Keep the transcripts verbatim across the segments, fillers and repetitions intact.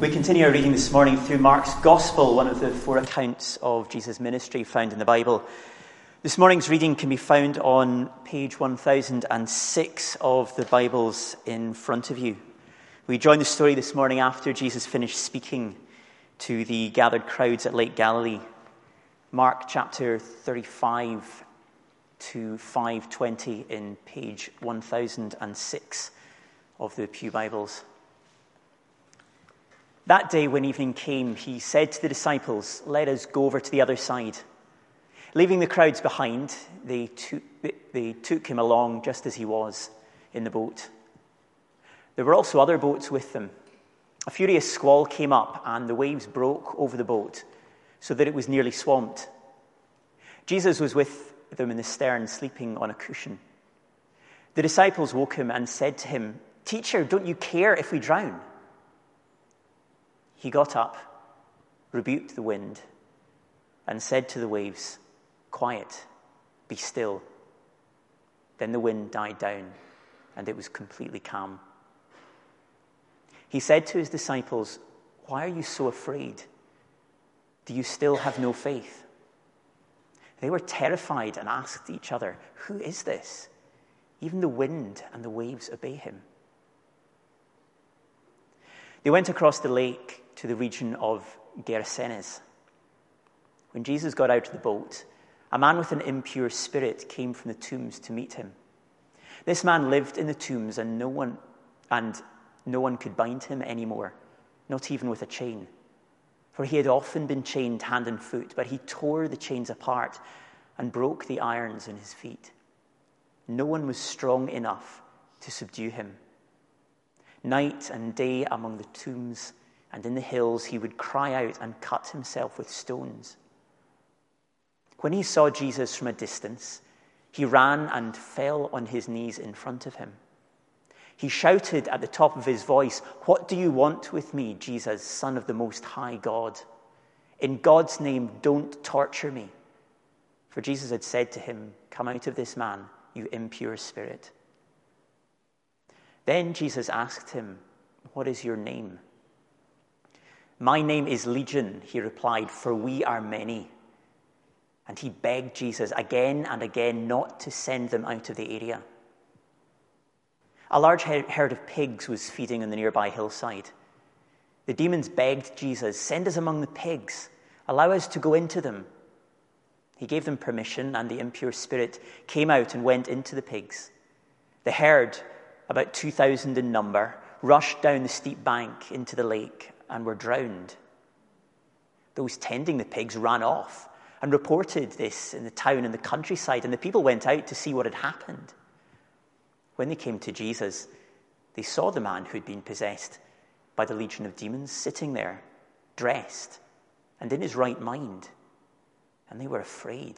We continue our reading this morning through Mark's Gospel, one of the four accounts of Jesus' ministry found in the Bible. This morning's reading can be found on page one thousand six of the Bibles in front of you. We join the story this morning after Jesus finished speaking to the gathered crowds at Lake Galilee. Mark chapter thirty-five to five twenty in page one thousand six of the Pew Bibles. That day when evening came, he said to the disciples, "Let us go over to the other side." Leaving the crowds behind, they took, they took him along just as he was in the boat. There were also other boats with them. A furious squall came up, and the waves broke over the boat, so that it was nearly swamped. Jesus was with them in the stern, sleeping on a cushion. The disciples woke him and said to him, "Teacher, don't you care if we drown?" He got up, rebuked the wind, and said to the waves, "Quiet, be still." Then the wind died down, and it was completely calm. He said to his disciples, "Why are you so afraid? Do you still have no faith?" They were terrified and asked each other, "Who is this? Even the wind and the waves obey him." They went across the lake to the region of Gerasenes. When Jesus got out of the boat, a man with an impure spirit came from the tombs to meet him. This man lived in the tombs, and no one and no one could bind him anymore, not even with a chain. For he had often been chained hand and foot, but he tore the chains apart and broke the irons in his feet. No one was strong enough to subdue him. Night and day among the tombs and in the hills, he would cry out and cut himself with stones. When he saw Jesus from a distance, he ran and fell on his knees in front of him. He shouted at the top of his voice, "What do you want with me, Jesus, Son of the Most High God? In God's name, don't torture me." For Jesus had said to him, "Come out of this man, you impure spirit." Then Jesus asked him, "What is your name?" "My name is Legion," he replied, "for we are many." And he begged Jesus again and again not to send them out of the area. A large herd of pigs was feeding on the nearby hillside. The demons begged Jesus, "Send us among the pigs. Allow us to go into them." He gave them permission, and the impure spirit came out and went into the pigs. The herd, about two thousand in number, rushed down the steep bank into the lake and were drowned. Those tending the pigs ran off and reported this in the town and the countryside, and the people went out to see what had happened. When they came to Jesus, they saw the man who had been possessed by the legion of demons sitting there, dressed and in his right mind, and they were afraid.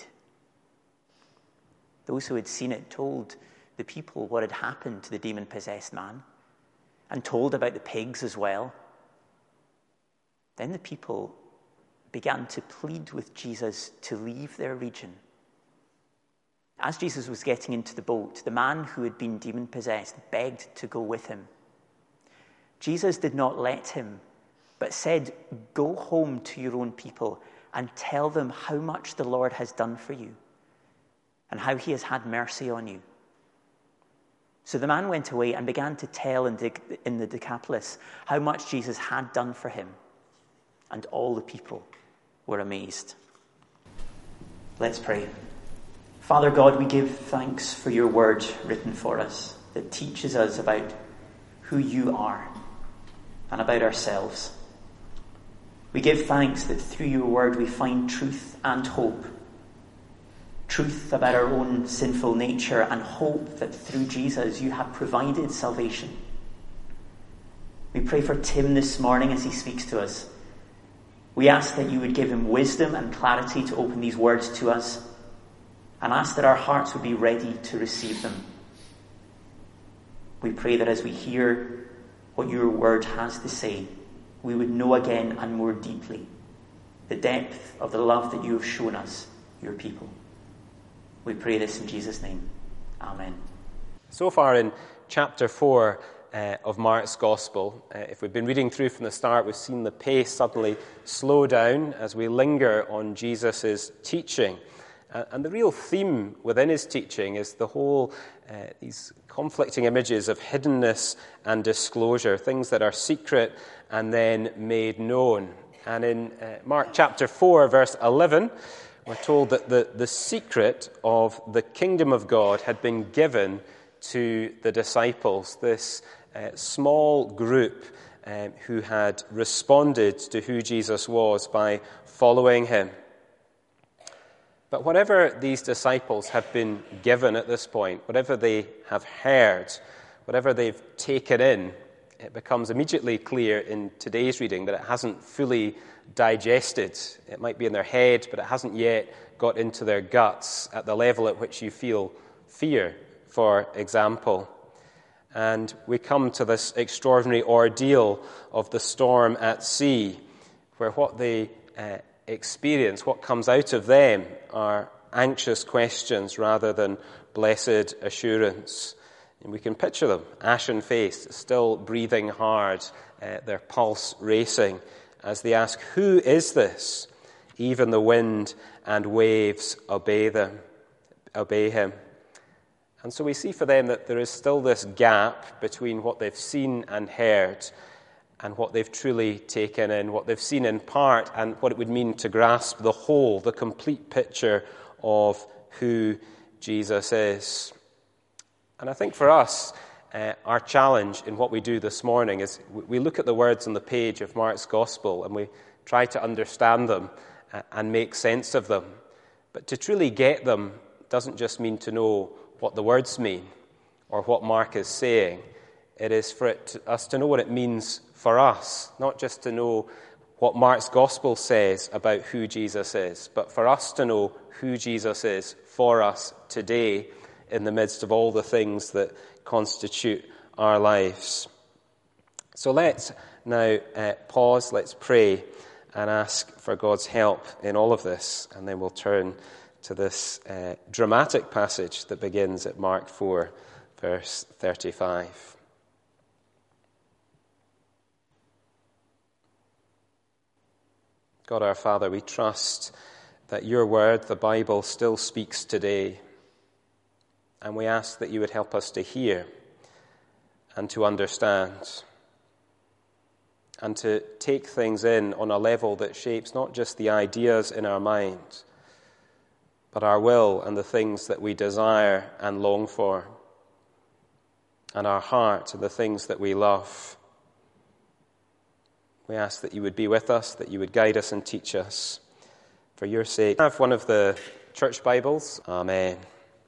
Those who had seen it told the people what had happened to the demon-possessed man, and told about the pigs as well. Then the people began to plead with Jesus to leave their region. As Jesus was getting into the boat, the man who had been demon-possessed begged to go with him. Jesus did not let him, but said, "Go home to your own people and tell them how much the Lord has done for you and how he has had mercy on you." So the man went away and began to tell in, De- in the Decapolis how much Jesus had done for him, and all the people were amazed. Let's pray. Father God, we give thanks for your word written for us that teaches us about who you are and about ourselves. We give thanks that through your word we find truth and hope. Truth about our own sinful nature, and hope that through Jesus you have provided salvation. We pray for Tim this morning as he speaks to us. We ask that you would give him wisdom and clarity to open these words to us, and ask that our hearts would be ready to receive them. We pray that as we hear what your word has to say, we would know again and more deeply the depth of the love that you have shown us, your people. We pray this in Jesus' name. Amen. So far in chapter four, uh, of Mark's Gospel. Uh, if we've been reading through from the start, we've seen the pace suddenly slow down as we linger on Jesus' teaching. Uh, and the real theme within his teaching is the whole, uh, these conflicting images of hiddenness and disclosure, things that are secret and then made known. And in uh, Mark chapter four, verse eleven, we're told that the, the secret of the kingdom of God had been given to the disciples, this uh, small group um, who had responded to who Jesus was by following him. But whatever these disciples have been given at this point, whatever they have heard, whatever they've taken in, it becomes immediately clear in today's reading that it hasn't fully digested. It might be in their head, but it hasn't yet got into their guts at the level at which you feel fear, for example. And we come to this extraordinary ordeal of the storm at sea, where what they uh, experience, what comes out of them, are anxious questions rather than blessed assurance. And we can picture them, ashen-faced, still breathing hard, uh, their pulse racing, as they ask, "Who is this?" Even the wind and waves obey them, obey him. And so we see for them that there is still this gap between what they've seen and heard and what they've truly taken in, what they've seen in part and what it would mean to grasp the whole, the complete picture of who Jesus is. And I think for us, uh, our challenge in what we do this morning is we look at the words on the page of Mark's Gospel and we try to understand them uh, and make sense of them. But to truly get them doesn't just mean to know what the words mean or what Mark is saying. It is for it to, us to know what it means for us, not just to know what Mark's Gospel says about who Jesus is, but for us to know who Jesus is for us today in the midst of all the things that constitute our lives. So let's now uh, pause, let's pray and ask for God's help in all of this, and then we'll turn to this uh, dramatic passage that begins at Mark four, verse thirty-five. God our Father, we trust that your word, the Bible, still speaks today. And we ask that you would help us to hear and to understand and to take things in on a level that shapes not just the ideas in our mind, but our will and the things that we desire and long for, and our heart and the things that we love. We ask that you would be with us, that you would guide us and teach us. For your sake, have one of the church Bibles. Amen.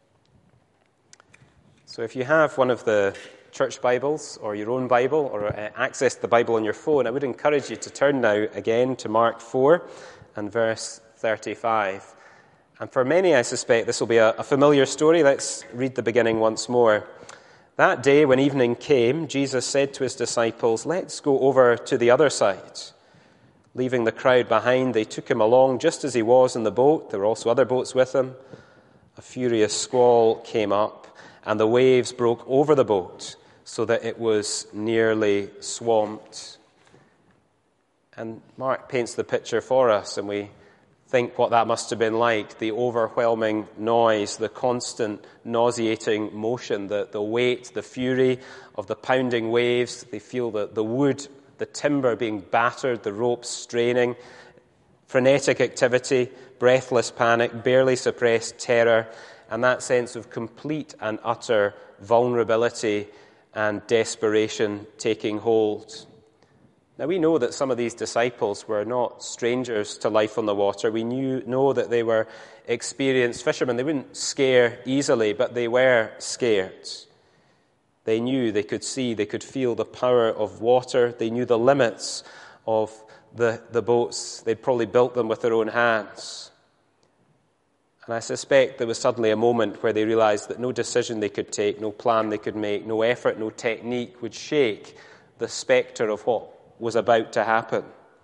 So if you have one of the church Bibles or your own Bible or uh, access the Bible on your phone, I would encourage you to turn now again to Mark four and verse thirty-five. And for many, I suspect, this will be a, a familiar story. Let's read the beginning once more. That day, when evening came, Jesus said to his disciples, "Let's go over to the other side." Leaving the crowd behind, they took him along just as he was in the boat. There were also other boats with him. A furious squall came up, and the waves broke over the boat so that it was nearly swamped. And Mark paints the picture for us, and we think what that must have been like, the overwhelming noise, the constant nauseating motion, the, the weight, the fury of the pounding waves. They feel the, the wood, the timber being battered, the ropes straining, frenetic activity, breathless panic, barely suppressed terror, and that sense of complete and utter vulnerability and desperation taking hold. Now, we know that some of these disciples were not strangers to life on the water. We knew, know that they were experienced fishermen. They wouldn't scare easily, but they were scared. They knew, they could see, they could feel the power of water. They knew the limits of the, the boats. They'd probably built them with their own hands. And I suspect there was suddenly a moment where they realized that no decision they could take, no plan they could make, no effort, no technique would shake the spectre of what was about to happen.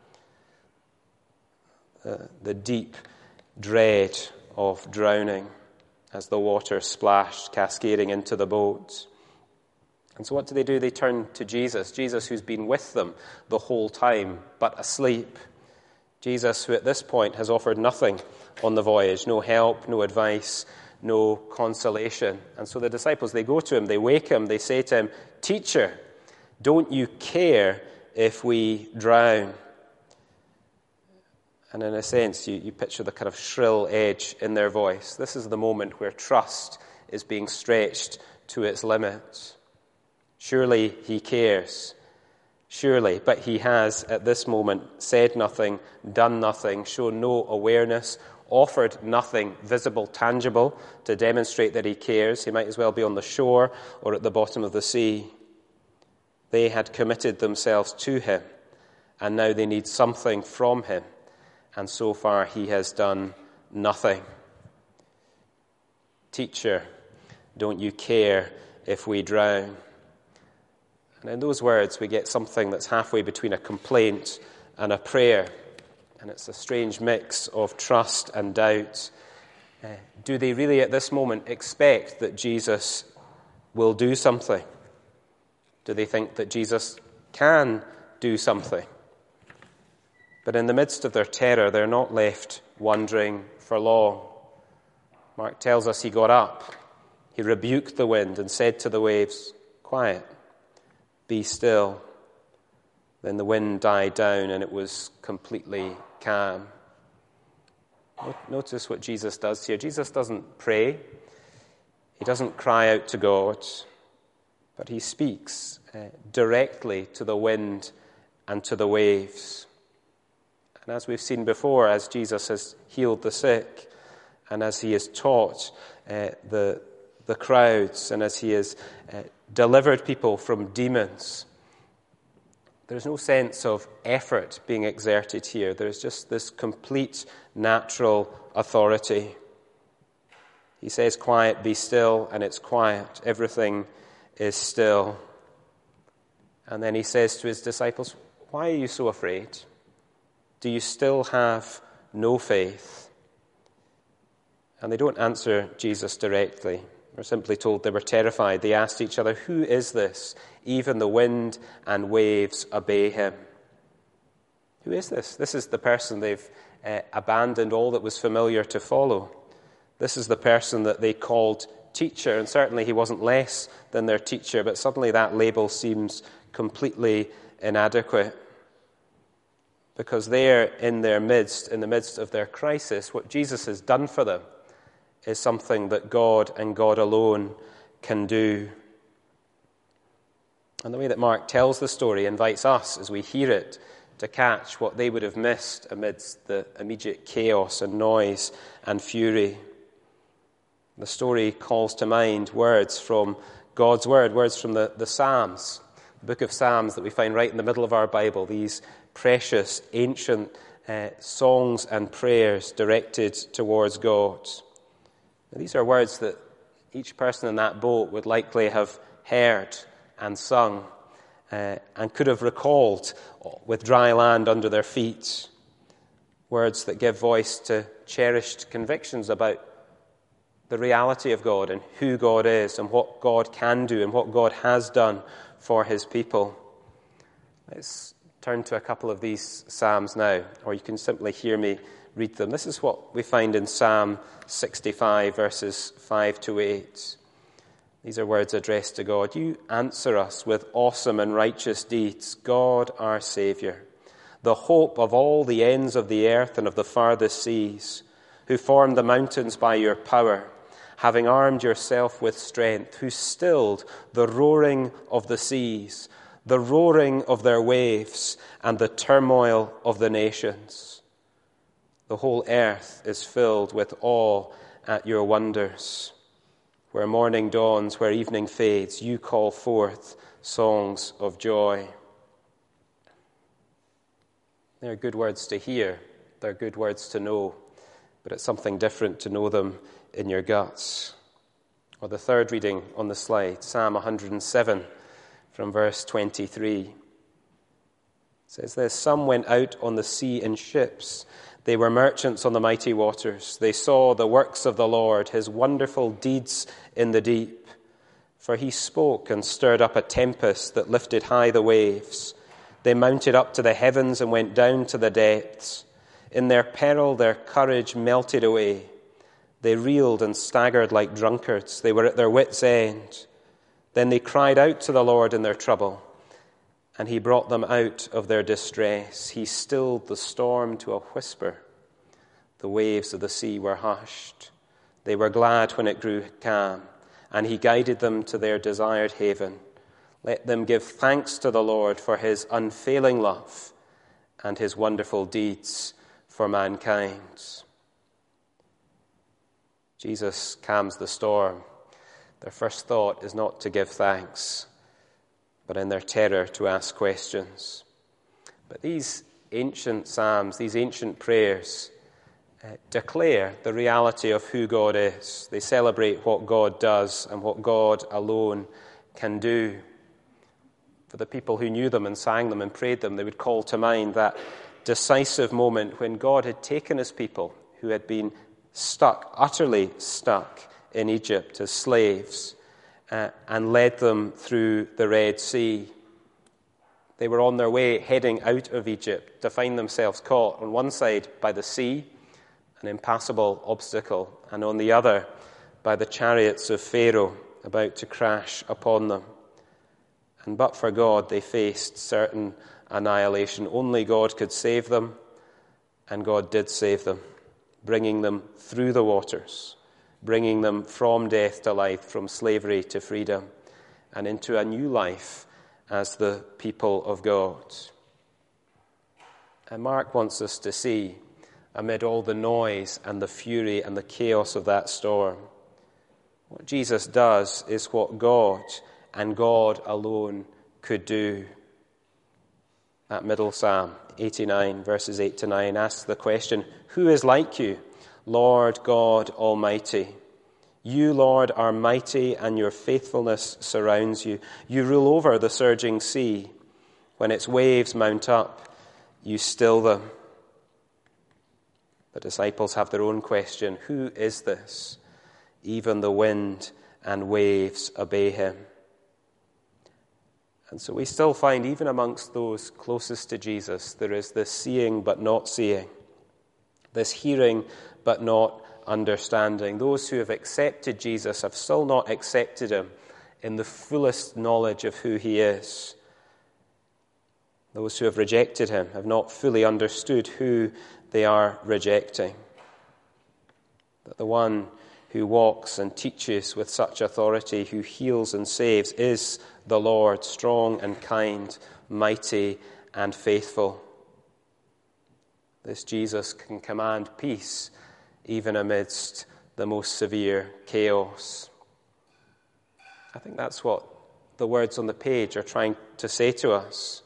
Uh, the deep dread of drowning as the water splashed, cascading into the boat. And so what do they do? They turn to Jesus, Jesus who's been with them the whole time, but asleep. Jesus who at this point has offered nothing on the voyage, no help, no advice, no consolation. And so the disciples, they go to him, they wake him, they say to him, "Teacher, don't you care if we drown?" And in a sense, you, you picture the kind of shrill edge in their voice. This is the moment where trust is being stretched to its limit. Surely he cares. Surely, but he has at this moment said nothing, done nothing, shown no awareness, offered nothing visible, tangible to demonstrate that he cares. He might as well be on the shore or at the bottom of the sea. They had committed themselves to him, and now they need something from him. And so far he has done nothing. "Teacher, don't you care if we drown?" And in those words we get something that's halfway between a complaint and a prayer. And it's a strange mix of trust and doubt. Uh, do they really at this moment expect that Jesus will do something? Do they think that Jesus can do something? But in the midst of their terror, they're not left wondering for long. Mark tells us he got up, he rebuked the wind and said to the waves, "Quiet, be still." Then the wind died down and it was completely calm. Notice what Jesus does here. Jesus doesn't pray. He doesn't cry out to God, but he speaks uh, directly to the wind and to the waves. And as we've seen before, as Jesus has healed the sick, and as he has taught uh, the, the crowds, and as he has uh, delivered people from demons, there's no sense of effort being exerted here. There's just this complete natural authority. He says, "Quiet, be still," and it's quiet. Everything is still. And then he says to his disciples, "Why are you so afraid? Do you still have no faith?" And they don't answer Jesus directly. We're simply told they were terrified. They asked each other, "Who is this? Even the wind and waves obey him." Who is this? This is the person they've uh, abandoned all that was familiar to follow. This is the person that they called teacher, and certainly he wasn't less than their teacher, but suddenly that label seems completely inadequate. Because there in their midst, in the midst of their crisis, what Jesus has done for them is something that God and God alone can do. And the way that Mark tells the story invites us, as we hear it, to catch what they would have missed amidst the immediate chaos and noise and fury. The story calls to mind words from God's word, words from the, the Psalms, the book of Psalms that we find right in the middle of our Bible, these precious, ancient uh, songs and prayers directed towards God. Now, these are words that each person in that boat would likely have heard and sung uh, and could have recalled with dry land under their feet. Words that give voice to cherished convictions about the reality of God and who God is and what God can do and what God has done for his people. Let's turn to a couple of these Psalms now, or you can simply hear me read them. This is what we find in Psalm sixty-five, verses five to eight. These are words addressed to God. "You answer us with awesome and righteous deeds, God our Saviour, the hope of all the ends of the earth and of the farthest seas, who formed the mountains by your power, having armed yourself with strength, who stilled the roaring of the seas, the roaring of their waves, and the turmoil of the nations. The whole earth is filled with awe at your wonders. Where morning dawns, where evening fades, you call forth songs of joy." They're good words to hear. They're good words to know. But it's something different to know them in your guts. Or the third reading on the slide, Psalm one hundred seven, from verse twenty-three. It says this: "Some went out on the sea in ships. They were merchants on the mighty waters. They saw the works of the Lord, his wonderful deeds in the deep. For he spoke and stirred up a tempest that lifted high the waves. They mounted up to the heavens and went down to the depths. In their peril their courage melted away. They reeled and staggered like drunkards. They were at their wits' end. Then they cried out to the Lord in their trouble, and he brought them out of their distress. He stilled the storm to a whisper. The waves of the sea were hushed. They were glad when it grew calm, and he guided them to their desired haven. Let them give thanks to the Lord for his unfailing love and his wonderful deeds for mankind. Jesus calms the storm. Their first thought is not to give thanks, but in their terror to ask questions. But these ancient psalms, these ancient prayers, uh, declare the reality of who God is. They celebrate what God does and what God alone can do. For the people who knew them and sang them and prayed them, they would call to mind that decisive moment when God had taken his people who had been stuck, utterly stuck in Egypt as slaves, uh, and led them through the Red Sea. They were on their way heading out of Egypt to find themselves caught on one side by the sea, an impassable obstacle, and on the other by the chariots of Pharaoh about to crash upon them. And but for God, they faced certain annihilation. Only God could save them, and God did save them, bringing them through the waters, bringing them from death to life, from slavery to freedom, and into a new life as the people of God. And Mark wants us to see, amid all the noise and the fury and the chaos of that storm, what Jesus does is what God and God alone could do. That middle psalm, eighty-nine, verses eight to nine, asks the question, who is like you, Lord God Almighty? You, Lord, are mighty, and your faithfulness surrounds you. You rule over the surging sea. When its waves mount up, you still them. The disciples have their own question, who is this? Even the wind and waves obey him. And so we still find, even amongst those closest to Jesus, there is this seeing but not seeing, this hearing but not understanding. Those who have accepted Jesus have still not accepted him in the fullest knowledge of who he is. Those who have rejected him have not fully understood who they are rejecting. That the one who walks and teaches with such authority, who heals and saves, is the Lord, strong and kind, mighty and faithful. This Jesus can command peace even amidst the most severe chaos. I think that's what the words on the page are trying to say to us.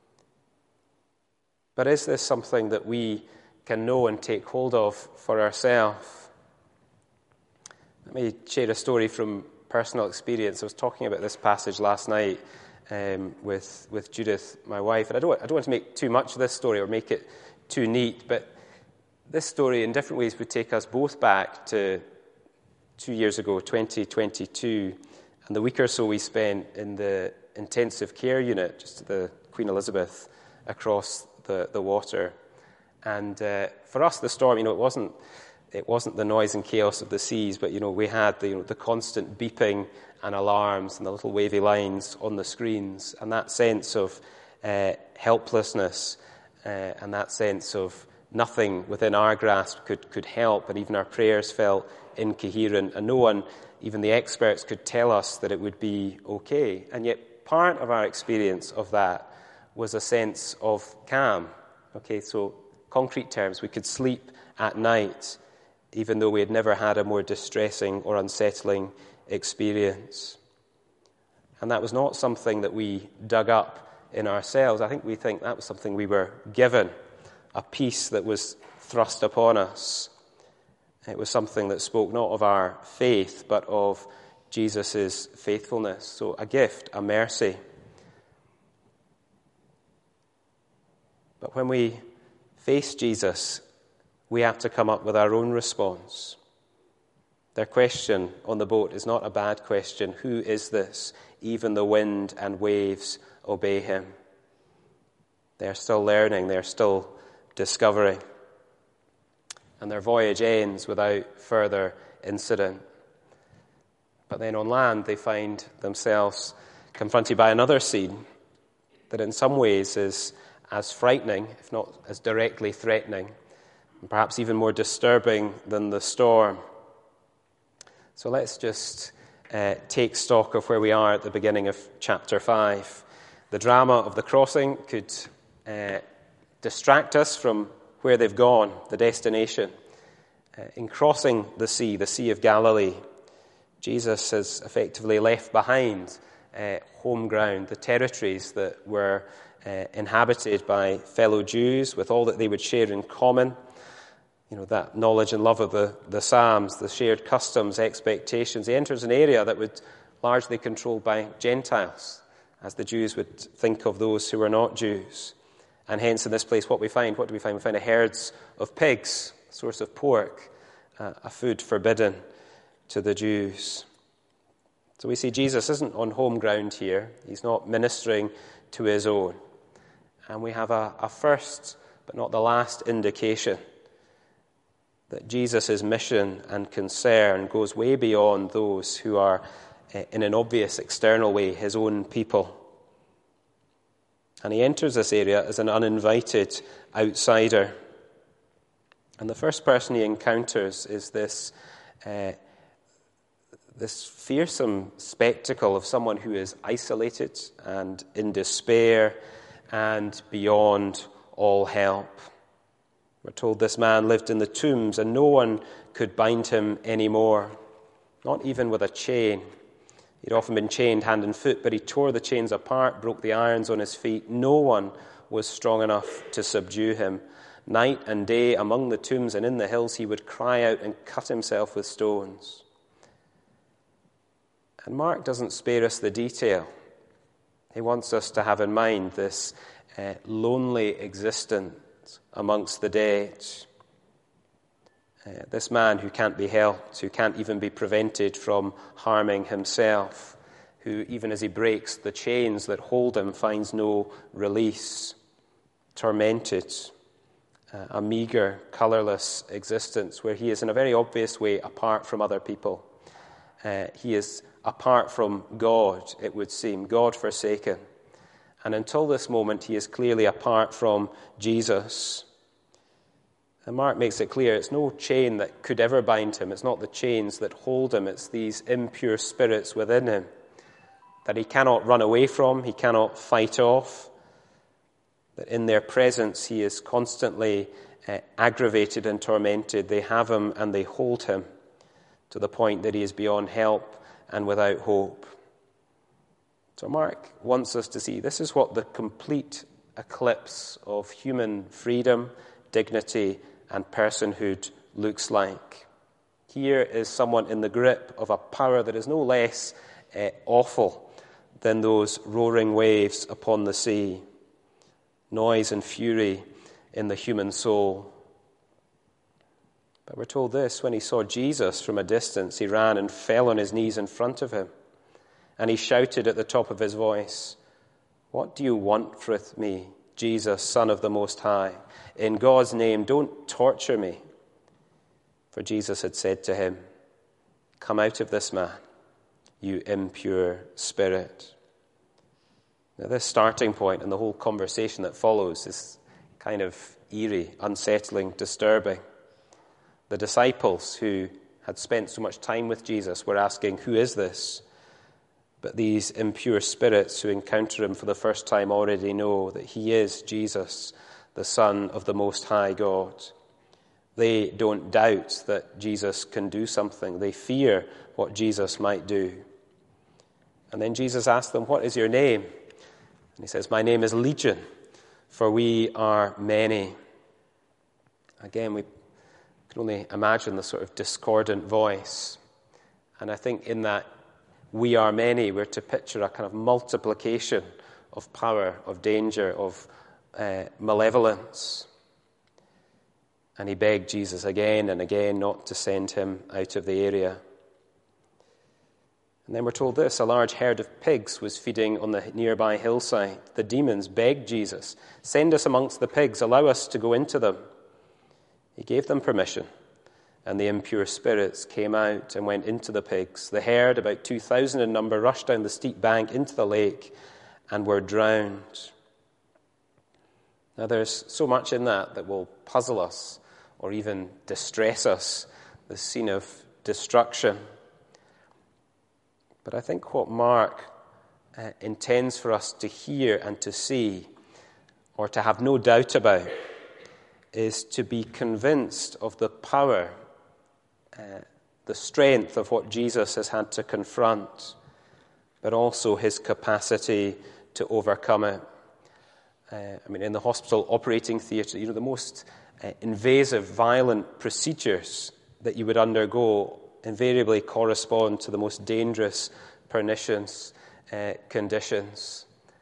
But is this something that we can know and take hold of for ourselves? Let me share a story from personal experience. I was talking about this passage last night um, with with Judith, my wife, and I don't I don't want to make too much of this story or make it too neat, but this story in different ways would take us both back to two years ago, twenty twenty-two, and the week or so we spent in the intensive care unit, just at the Queen Elizabeth across the, the water. And uh, for us, the storm, you know, it wasn't it wasn't the noise and chaos of the seas, but, you know, we had the, you know, the constant beeping and alarms and the little wavy lines on the screens, and that sense of uh, helplessness uh, and that sense of nothing within our grasp could, could help, and even our prayers felt incoherent, and no one, even the experts, could tell us that it would be okay. And yet part of our experience of that was a sense of calm. Okay, so concrete terms, we could sleep at night, even though we had never had a more distressing or unsettling experience. And that was not something that we dug up in ourselves. I think we think that was something we were given, a peace that was thrust upon us. It was something that spoke not of our faith, but of Jesus' faithfulness. So a gift, a mercy. But when we face Jesus, we have to come up with our own response. Their question on the boat is not a bad question. Who is this? Even the wind and waves obey him. They're still learning. They're still discovering. And their voyage ends without further incident. But then on land, they find themselves confronted by another scene that in some ways is as frightening, if not as directly threatening, and perhaps even more disturbing than the storm. So let's just uh, take stock of where we are at the beginning of chapter five. The drama of the crossing could uh, distract us from where they've gone, the destination. Uh, in crossing the sea, the Sea of Galilee, Jesus has effectively left behind uh, home ground, the territories that were uh, inhabited by fellow Jews with all that they would share in common. You know, that knowledge and love of the, the Psalms, the shared customs, expectations. He enters an area that would largely controlled by Gentiles, as the Jews would think of those who were not Jews. And hence in this place what we find, what do we find? We find a herds of pigs, a source of pork, uh, a food forbidden to the Jews. So we see Jesus isn't on home ground here. He's not ministering to his own. And we have a, a first, but not the last indication that Jesus' mission and concern goes way beyond those who are, in an obvious external way, his own people. And he enters this area as an uninvited outsider. And the first person he encounters is this uh, this fearsome spectacle of someone who is isolated and in despair and beyond all help. We're told this man lived in the tombs and no one could bind him anymore, not even with a chain. He'd often been chained hand and foot, but he tore the chains apart, broke the irons on his feet. No one was strong enough to subdue him. Night and day among the tombs and in the hills he would cry out and cut himself with stones. And Mark doesn't spare us the detail. He wants us to have in mind this uh, lonely existence amongst the dead. Uh, this man who can't be helped, who can't even be prevented from harming himself, who even as he breaks the chains that hold him finds no release, tormented, uh, a meager, colourless existence where he is in a very obvious way apart from other people. Uh, he is apart from God, it would seem, God forsaken. And until this moment, he is clearly apart from Jesus. And Mark makes it clear it's no chain that could ever bind him. It's not the chains that hold him. It's these impure spirits within him that he cannot run away from, he cannot fight off. That in their presence he is constantly uh, aggravated and tormented. They have him and they hold him to the point that he is beyond help and without hope. So Mark wants us to see this is what the complete eclipse of human freedom, dignity, and personhood looks like. Here is someone in the grip of a power that is no less uh, awful than those roaring waves upon the sea, noise and fury in the human soul. But we're told this, when he saw Jesus from a distance, he ran and fell on his knees in front of him. And he shouted at the top of his voice, "What do you want with me, Jesus, Son of the Most High? In God's name, don't torture me." For Jesus had said to him, "Come out of this man, you impure spirit." Now, this starting point and the whole conversation that follows is kind of eerie, unsettling, disturbing. The disciples who had spent so much time with Jesus were asking, "Who is this?" But these impure spirits who encounter him for the first time already know that he is Jesus, the Son of the Most High God. They don't doubt that Jesus can do something. They fear what Jesus might do. And then Jesus asks them, "What is your name?" And he says, "My name is Legion, for we are many." Again, we can only imagine the sort of discordant voice. And I think in that "we are many," we're to picture a kind of multiplication of power, of danger, of uh, malevolence. And he begged Jesus again and again not to send him out of the area. And then we're told this: a large herd of pigs was feeding on the nearby hillside. The demons begged Jesus, "Send us amongst the pigs, allow us to go into them." He gave them permission, and the impure spirits came out and went into the pigs. The herd, about two thousand in number, rushed down the steep bank into the lake and were drowned. Now there's so much in that that will puzzle us or even distress us, the scene of destruction. But I think what Mark uh, intends for us to hear and to see, or to have no doubt about, is to be convinced of the power, uh, the strength of what Jesus has had to confront, but also his capacity to overcome it. Uh, I mean, in the hospital operating theatre, you know, the most uh, invasive, violent procedures that you would undergo invariably correspond to the most dangerous, pernicious uh, conditions.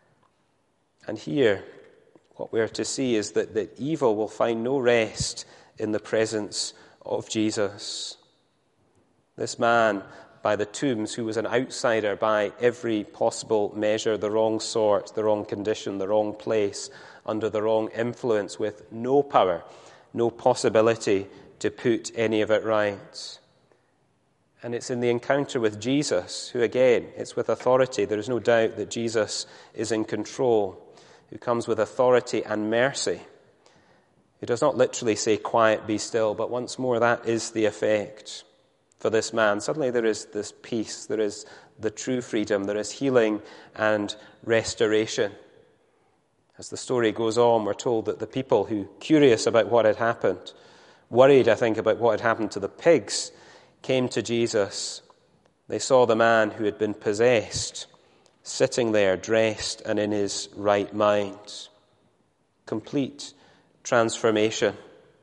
And here, what we're to see is that, that evil will find no rest in the presence of Jesus. This man by the tombs, who was an outsider by every possible measure, the wrong sort, the wrong condition, the wrong place, under the wrong influence, with no power, no possibility to put any of it right. And it's in the encounter with Jesus, who again, it's with authority. There is no doubt that Jesus is in control, who comes with authority and mercy. He does not literally say, "Quiet, be still," but once more that is the effect for this man. Suddenly there is this peace, there is the true freedom, there is healing and restoration. As the story goes on, we're told that the people who, curious about what had happened, worried, I think, about what had happened to the pigs, came to Jesus. They saw the man who had been possessed sitting there, dressed and in his right mind. Complete transformation.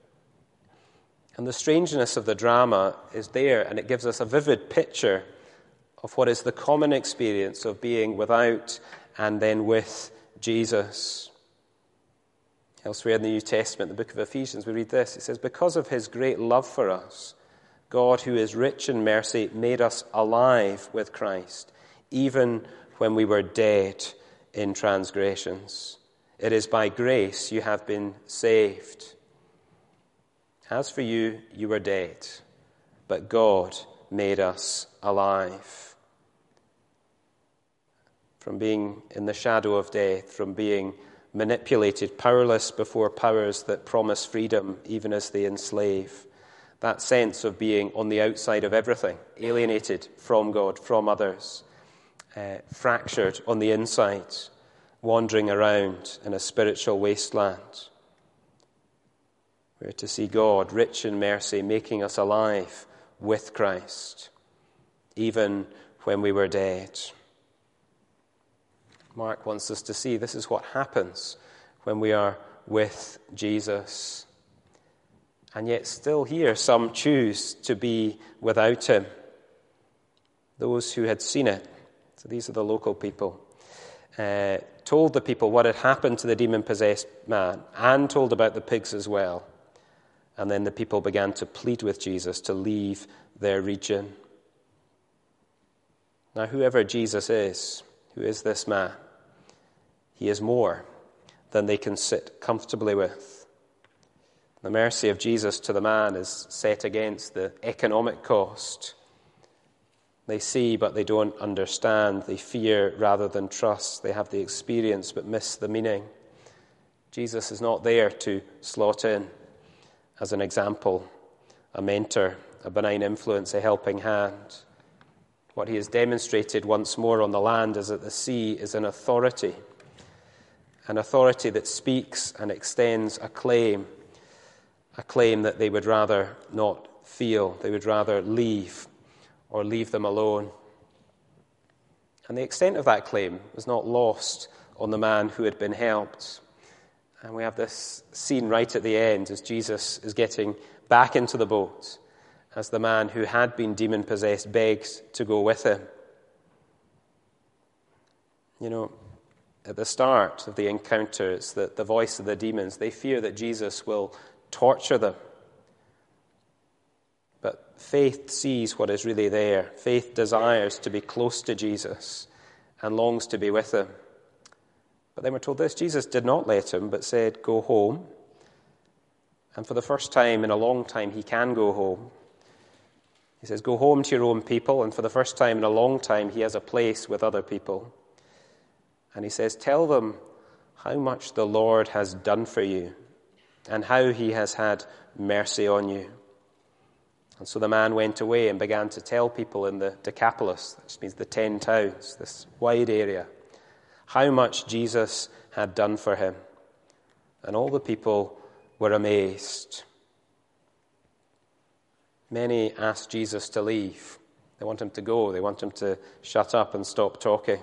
And the strangeness of the drama is there, and it gives us a vivid picture of what is the common experience of being without and then with Jesus. Elsewhere in the New Testament, the book of Ephesians, we read this. It says, "Because of his great love for us, God, who is rich in mercy, made us alive with Christ, even when we were dead in transgressions. It is by grace you have been saved. As for you, you were dead, but God made us alive." From being in the shadow of death, from being manipulated, powerless before powers that promise freedom, even as they enslave. That sense of being on the outside of everything, alienated from God, from others, uh, fractured on the inside, wandering around in a spiritual wasteland. We're to see God, rich in mercy, making us alive with Christ, even when we were dead. Mark wants us to see this is what happens when we are with Jesus. And yet still here, some choose to be without him. Those who had seen it, so these are the local people, uh, told the people what had happened to the demon-possessed man, and told about the pigs as well. And then the people began to plead with Jesus to leave their region. Now, whoever Jesus is, who is this man? He is more than they can sit comfortably with. The mercy of Jesus to the man is set against the economic cost. They see, but they don't understand. They fear rather than trust. They have the experience, but miss the meaning. Jesus is not there to slot in as an example, a mentor, a benign influence, a helping hand. What he has demonstrated once more on the land as at the sea is an authority, an authority that speaks and extends a claim, a claim that they would rather not feel, they would rather leave or leave them alone. And the extent of that claim was not lost on the man who had been helped. And we have this scene right at the end as Jesus is getting back into the boat, as the man who had been demon-possessed begs to go with him. You know, at the start of the encounter, it's the, the voice of the demons. They fear that Jesus will torture them. But faith sees what is really there. Faith desires to be close to Jesus and longs to be with him. But then we're told this: Jesus did not let him, but said, "Go home." And for the first time in a long time, he can go home. He says, "Go home to your own people." And for the first time in a long time, he has a place with other people. And he says, "Tell them how much the Lord has done for you and how he has had mercy on you." And so the man went away and began to tell people in the Decapolis, which means the ten towns, this wide area, how much Jesus had done for him. And all the people were amazed. Many asked Jesus to leave. They want him to go. They want him to shut up and stop talking.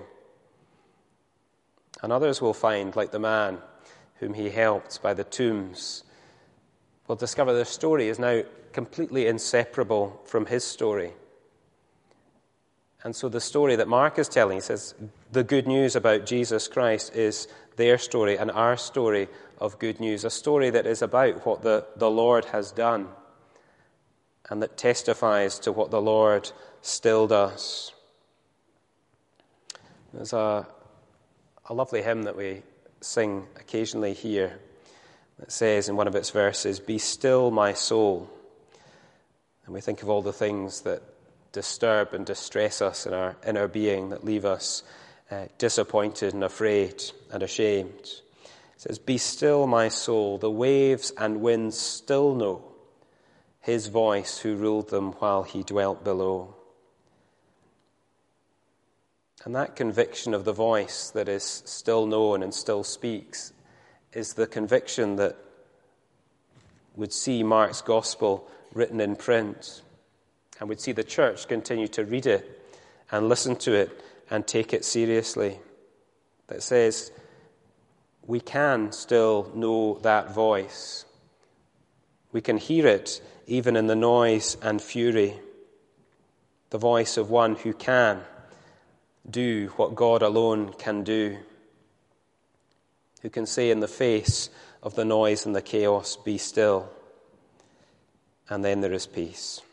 And others will find, like the man whom he helped by the tombs, will discover their story is now completely inseparable from his story. And so the story that Mark is telling, he says, the good news about Jesus Christ is their story and our story of good news, a story that is about what the, the Lord has done and that testifies to what the Lord still does. There's a, a lovely hymn that we sing occasionally here that says in one of its verses, "Be still, my soul." And we think of all the things that disturb and distress us in our inner being, that leave us uh, disappointed and afraid and ashamed. It says, "Be still, my soul, the waves and winds still know his voice who ruled them while he dwelt below." And that conviction of the voice that is still known and still speaks is the conviction that would see Mark's gospel written in print and would see the church continue to read it and listen to it and take it seriously. That says, we can still know that voice. We can hear it even in the noise and fury. The voice of one who can do what God alone can do. Who can say in the face of the noise and the chaos, "Be still." And then there is peace.